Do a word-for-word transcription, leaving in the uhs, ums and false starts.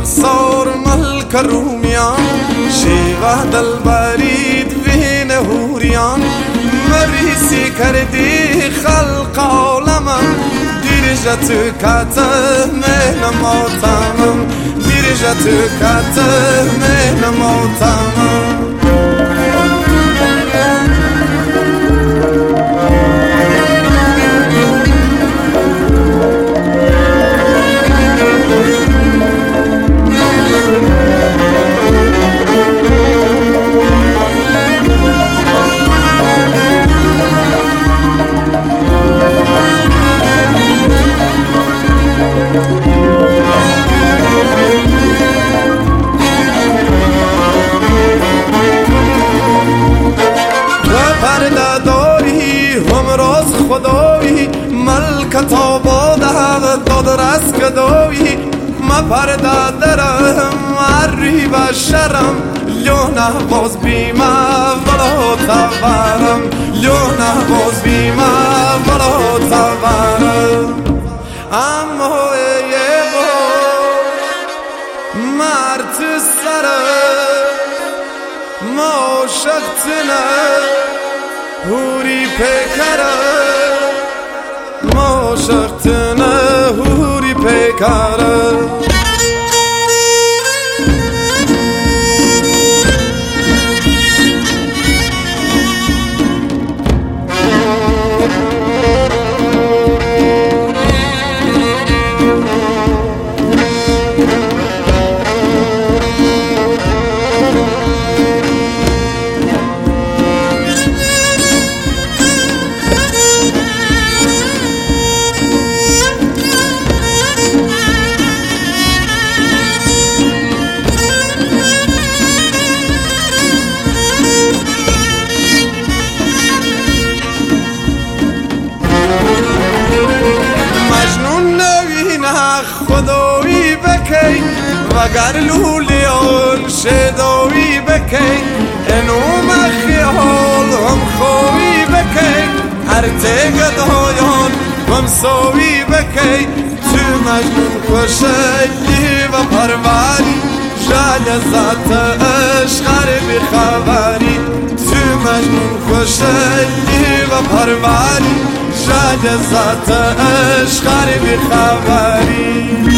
رخسار ملک رومیان، شیوه دل برید وین هوریان. مریسی کردی خلق عالمم، دیرجه تو کته مهن ماتمم، دیرجه تو کته مهن ماتمم. خدایی ملکت آباد حق داد رس کدایی. ما پرده درم عری بشرم، لیونه باز بیمه ولا تورم، لیونه باز بیمه ولا تورم. اما ای باش مرد سره ما شختنه هوری پیکره، ما شختنه هوری پیکره. خدایی بکی وگر لولیان شدایی بکی، انوم خیال هم خوی بکی، هر تگدایان هم سوی بکی. تو مجنون کشیدی و پروری، جای ذات عشق بی خبری. تو مجنون کشیدی و پروری، جای ذات عشق بی خبری.